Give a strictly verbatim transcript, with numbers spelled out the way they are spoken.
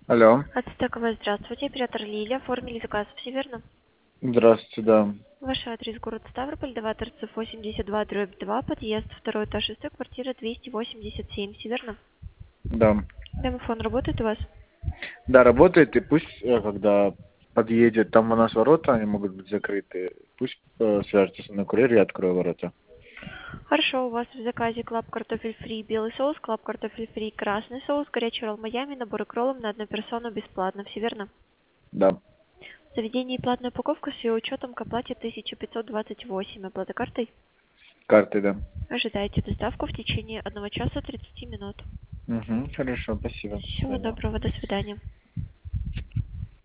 Алло. От Стекова, здравствуйте. Оператор Лилия. Оформили заказ, все верно? Здравствуйте, да. Ваш адрес город Ставрополь, два торцев восемьдесят два дробь два, подъезд, второй этаж шестой, квартира двести восемьдесят семь, все верно? Да. Домофон работает у вас? Да, работает, и пусть, э, когда подъедет, там у нас ворота, они могут быть закрыты. Пусть э, свяжется со мной курьер, я открою ворота. Хорошо, у вас в заказе клаб картофель фри белый соус, клаб картофель фри красный соус, горячий ролл Майами, набор кроллом на одну персону бесплатно, все верно? Да. В заведении платная упаковка с ее учетом к оплате тысяча пятьсот двадцать восемь. Оплата картой? Карты, да. Ожидайте доставку в течение одного часа тридцати минут. Угу, хорошо, спасибо. До Всего свидания. доброго, до свидания.